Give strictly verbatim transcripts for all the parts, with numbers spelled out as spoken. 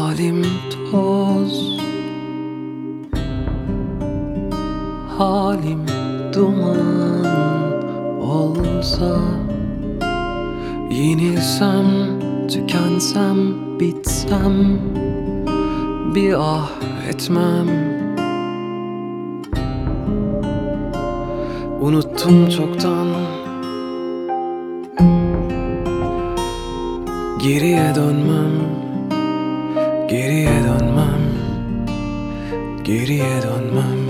Halim toz, halim duman olsa, yenilsem, tükensem, bitsem, bir ah etmem. Unuttum çoktan, geriye dönmem, geriye dönmem, geriye dönmem.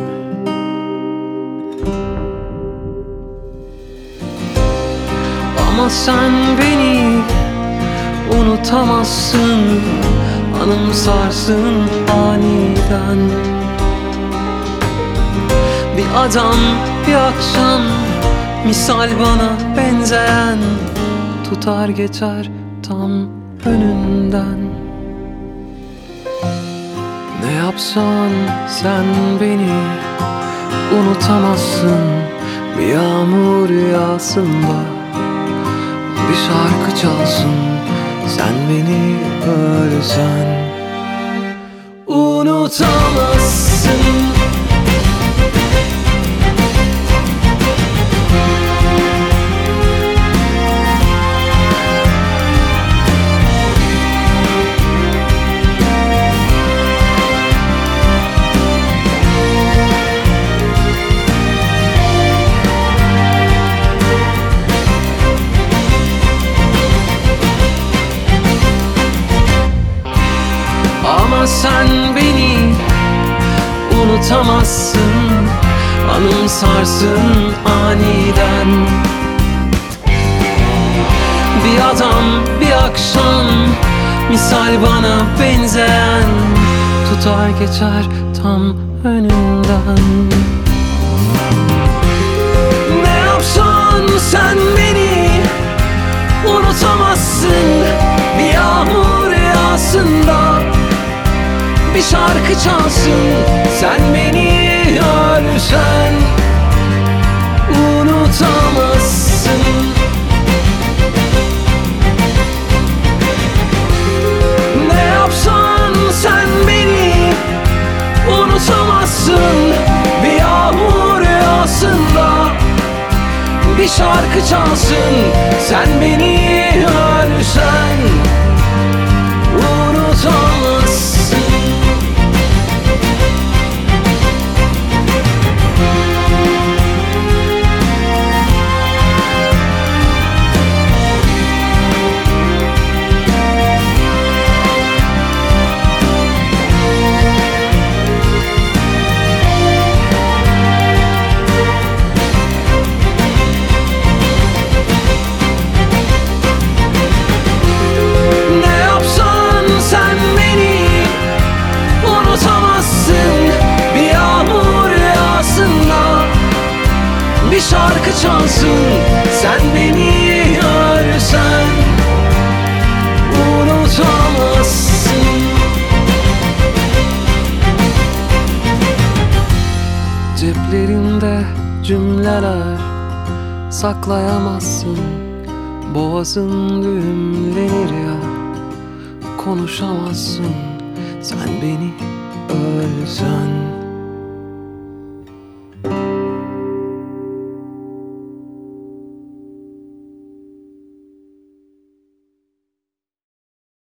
Ama sen beni unutamazsın, anımsarsın aniden. Bir adam, bir akşam, misal bana benzeyen, tutar geçer tam önünden. Ne yapsan sen beni unutamazsın. Bir yağmur yağsında bir şarkı çalsın, sen beni ölsen unutamazsın. Ama sen beni unutamazsın, anımsarsın aniden. Bir adam, bir akşam, misal bana benzeyen, tutar geçer tam önünden. Ne yapsan sen beni unutamazsın. Bir yağmur yağsında bir şarkı çalsın, sen beni ölsen unutamazsın. Ne yapsan sen beni unutamazsın. Bir yağmur yağsında bir şarkı çalsın, sen beni ölsen unutamazsın. Bir şarkı çalsın, sen beni ölsen unutamazsın. Ceplerinde cümleler saklayamazsın. Boğazın düğümlenir ya, konuşamazsın, sen beni ölsen.